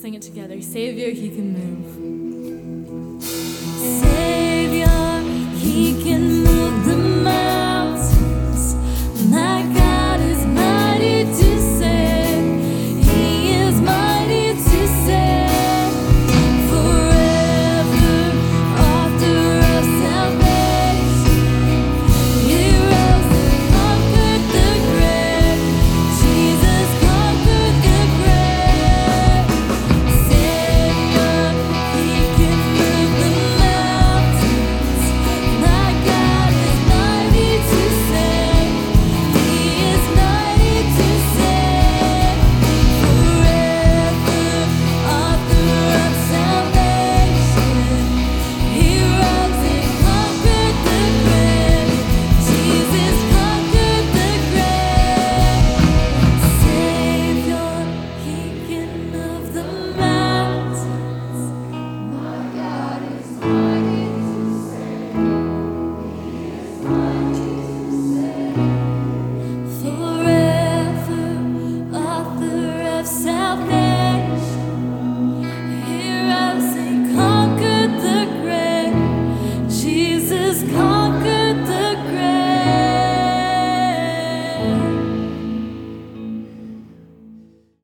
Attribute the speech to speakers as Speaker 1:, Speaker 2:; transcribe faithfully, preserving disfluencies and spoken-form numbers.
Speaker 1: sing it together. Savior, he can move. Savior, he can move the mountains. My God is mighty to save. He is mighty to save. Forever, author of salvation. He rose and conquered the grave. Jesus conquered the grave. Savior, he can move the mountains. My God is mighty to save. He is mighty to save. Forever, author of salvation. He rose and conquered the grave. Jesus conquered the grave. Savior, he can move the mountains. My God is mighty to save. He is mighty to save. Forever, author of salvation. He rose and conquered the grave. Jesus conquered